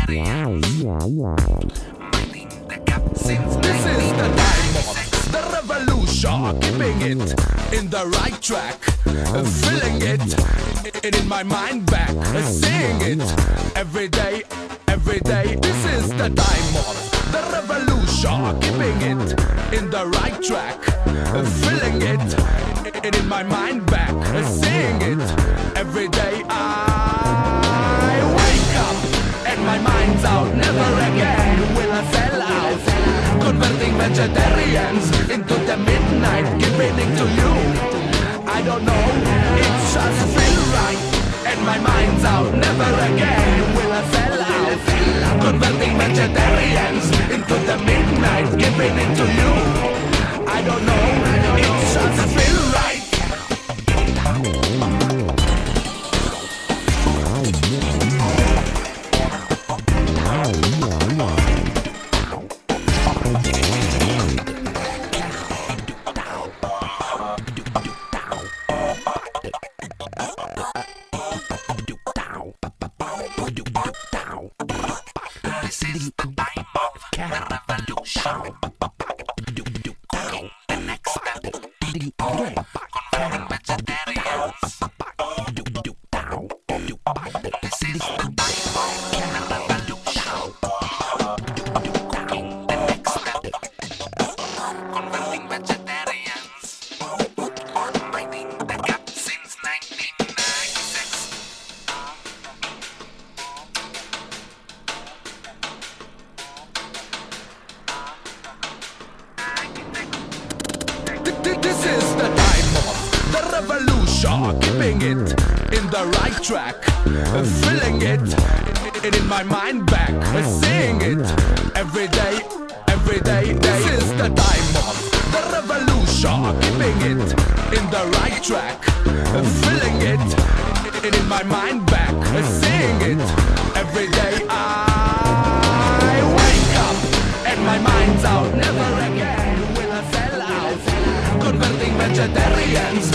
This is the time of the revolution, keeping it in the right track, feeling it in my mind back, seeing it every day, every day. This is the time of the revolution, keeping it in the right track, feeling it in my mind back, seeing it every day. I wake up and my mind's out, never again will I sell out, converting vegetarians into the midnight, giving it to you. I don't know, it just feels right, and my mind's out, never again will I sell out, converting vegetarians into the midnight, giving it to you. I don't know, it just feels right. This is the time of revolution. The next step, converting vegetarians. This is the time of revolution. The next step, converting vegetarians. Fighting the gap since 1996. This is the time of the revolution, keeping it in the right track, feeling it in my mind back, seeing it every day, every day. This is the time of the revolution, keeping it in the right track, feeling it in my mind back, seeing it every day. I wake up and my mind's out, never again will I sell out, converting vegetarians